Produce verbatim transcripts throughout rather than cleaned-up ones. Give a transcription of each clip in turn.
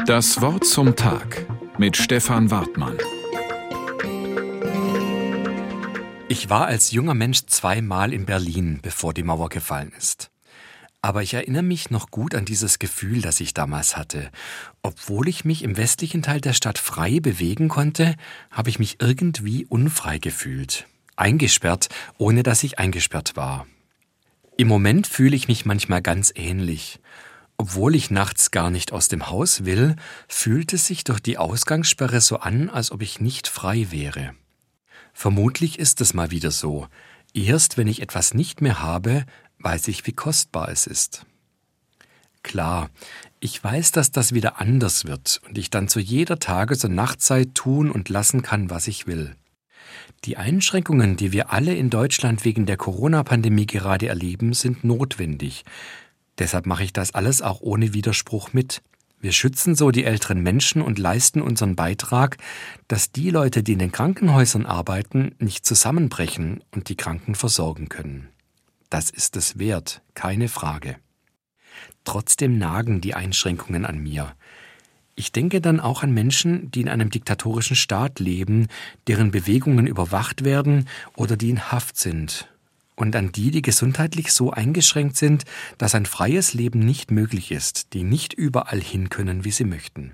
Das Wort zum Tag mit Stefan Wartmann. Ich war als junger Mensch zweimal in Berlin, bevor die Mauer gefallen ist. Aber ich erinnere mich noch gut an dieses Gefühl, das ich damals hatte. Obwohl ich mich im westlichen Teil der Stadt frei bewegen konnte, habe ich mich irgendwie unfrei gefühlt. Eingesperrt, ohne dass ich eingesperrt war. Im Moment fühle ich mich manchmal ganz ähnlich. Obwohl ich nachts gar nicht aus dem Haus will, fühlt es sich durch die Ausgangssperre so an, als ob ich nicht frei wäre. Vermutlich ist es mal wieder so. Erst wenn ich etwas nicht mehr habe, weiß ich, wie kostbar es ist. Klar, ich weiß, dass das wieder anders wird und ich dann zu jeder Tages- und Nachtzeit tun und lassen kann, was ich will. Die Einschränkungen, die wir alle in Deutschland wegen der Corona-Pandemie gerade erleben, sind notwendig. Deshalb mache ich das alles auch ohne Widerspruch mit. Wir schützen so die älteren Menschen und leisten unseren Beitrag, dass die Leute, die in den Krankenhäusern arbeiten, nicht zusammenbrechen und die Kranken versorgen können. Das ist es wert, keine Frage. Trotzdem nagen die Einschränkungen an mir. Ich denke dann auch an Menschen, die in einem diktatorischen Staat leben, deren Bewegungen überwacht werden oder die in Haft sind. Und an die, die gesundheitlich so eingeschränkt sind, dass ein freies Leben nicht möglich ist, die nicht überall hin können, wie sie möchten.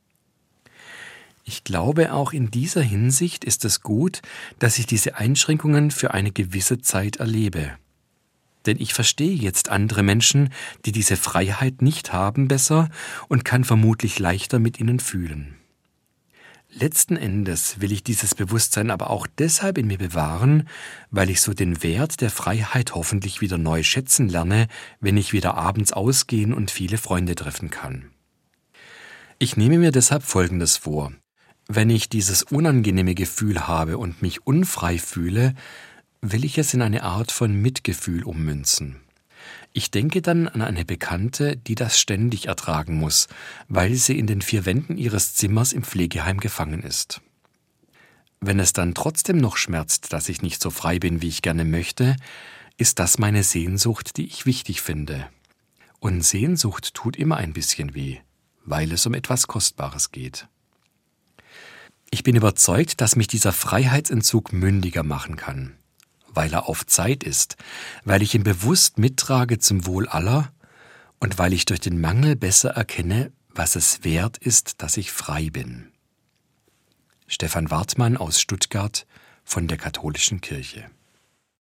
Ich glaube, auch in dieser Hinsicht ist es gut, dass ich diese Einschränkungen für eine gewisse Zeit erlebe. Denn ich verstehe jetzt andere Menschen, die diese Freiheit nicht haben, besser und kann vermutlich leichter mit ihnen fühlen. Letzten Endes will ich dieses Bewusstsein aber auch deshalb in mir bewahren, weil ich so den Wert der Freiheit hoffentlich wieder neu schätzen lerne, wenn ich wieder abends ausgehen und viele Freunde treffen kann. Ich nehme mir deshalb Folgendes vor. Wenn ich dieses unangenehme Gefühl habe und mich unfrei fühle, will ich es in eine Art von Mitgefühl ummünzen. Ich denke dann an eine Bekannte, die das ständig ertragen muss, weil sie in den vier Wänden ihres Zimmers im Pflegeheim gefangen ist. Wenn es dann trotzdem noch schmerzt, dass ich nicht so frei bin, wie ich gerne möchte, ist das meine Sehnsucht, die ich wichtig finde. Und Sehnsucht tut immer ein bisschen weh, weil es um etwas Kostbares geht. Ich bin überzeugt, dass mich dieser Freiheitsentzug mündiger machen kann. Weil er auf Zeit ist, weil ich ihn bewusst mittrage zum Wohl aller und weil ich durch den Mangel besser erkenne, was es wert ist, dass ich frei bin. Stefan Wartmann aus Stuttgart von der Katholischen Kirche.